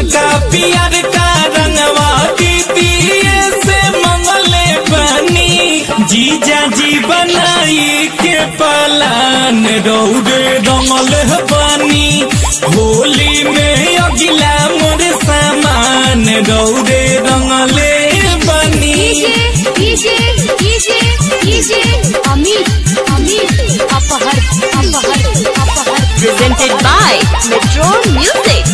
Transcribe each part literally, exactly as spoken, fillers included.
ललका पियर का रंगवा दीदिए से मंगले बनी जीजा जी बनाई के पलान रौरे रंगल बनी होली में अगिला मोर सामान रौरे रंगले बनी DJ DJ DJ Amit Amit अपहर अपहर अपहर presented by Metro Music.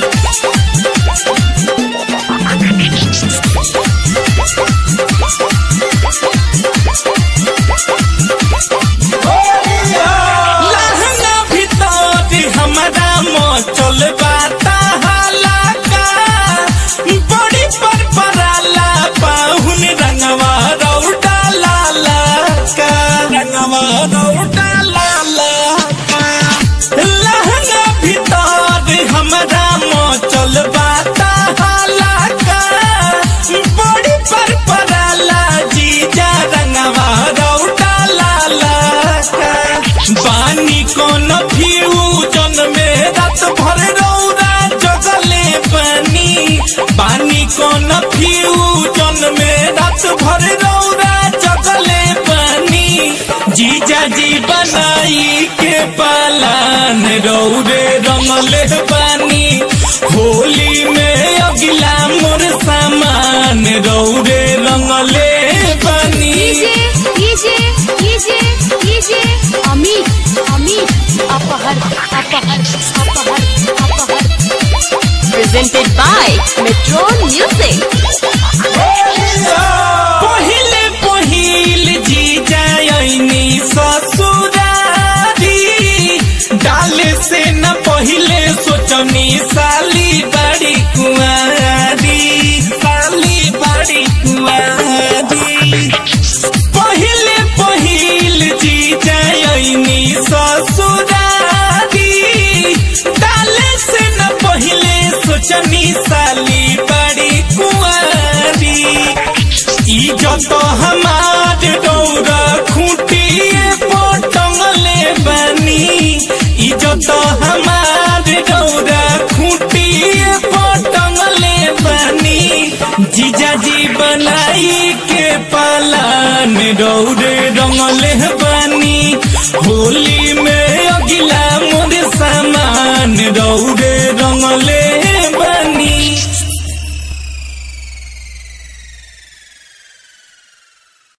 लहंगा भीतर हमारा मोचल बाता हालाका बड़ी पर पराला पाहुन रंगवा रौटा लाला का रंगवा रौटा लाला का लहंगा भीतर हमारा मोचल बाता हालाका बड़ी पर पराला जीजा रंगवा रौटा लाला का बानी कोन फ्यूजन में रात भर रौरा जगले बनी बानी कोन फ्यूजन में रात भर रौरा जगले बनी जीजा जी बनाई के पालान रौरे रंगले बनी होली में अगिला मोर सामान रौरे रंगले बनी DJ DJ DJ Amit Amit अपहर अपहर अपहर अपहर presented by Metro Music. पहिले पहिल जीजा आईनी ससुरारी डाले से न पहिले सोचनी साली बड़ी कुंवारी साली बड़ी कुंवारी पहिले पहिल जीजा आईनी ससुरारी डाले से न पहिले सोचनी साली बड़ी कुंवारी इज्जत हमार डौरा खूंटिए पोटंगले बनी इज्जत हमार डौरा खूंटिए पोटंगले बनी जीजा जी बनाई के पालान डौरे रंगले बनी होली